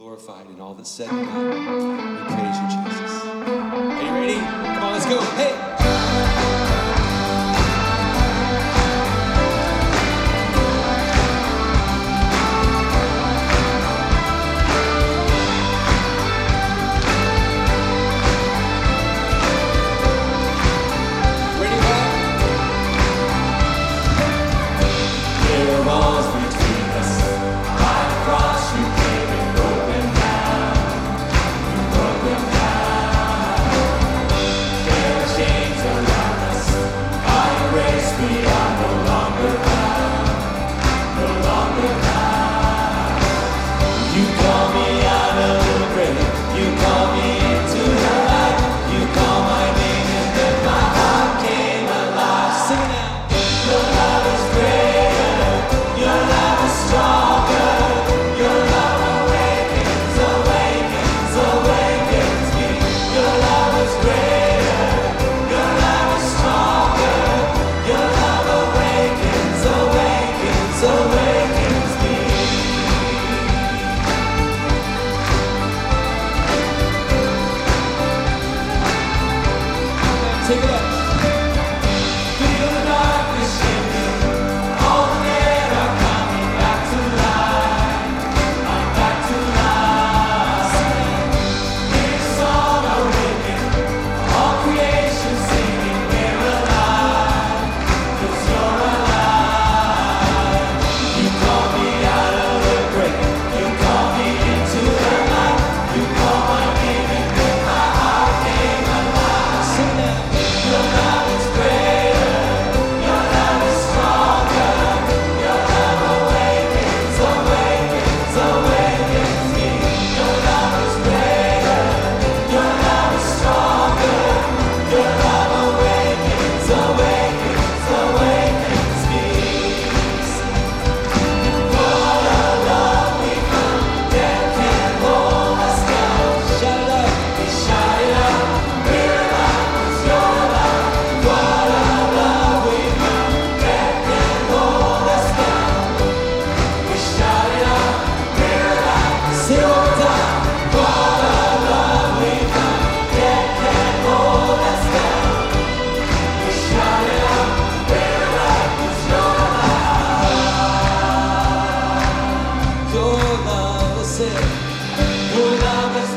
glorified in all that's said and done. We praise you, Jesus. Are you ready? Come on, let's go. Hey! Take it up. Feel the darkness shifting. All the dead are coming back to life. I'm back to life. This song awakened. All creation singing. We're alive. 'Cause you're alive. You call me out of the grave. You call me into the light. You call my name and then my heart came alive. Sing that. Your love is greater, your love is stronger, your love awakens, awakens, awakens me. Your love is greater, your love is stronger, your love awakens, awakens, awakens me. For your love we come, death can't hold us down. Shout it up, we shout it out, we're alive 'cause you're alive. What a love we found, death can't hold us down. We shout it out, we're alive. Sing it one more time. What a love we found, death can't hold us down. We shout it out, we're alive 'cause you're alive. Your love is it. Your love is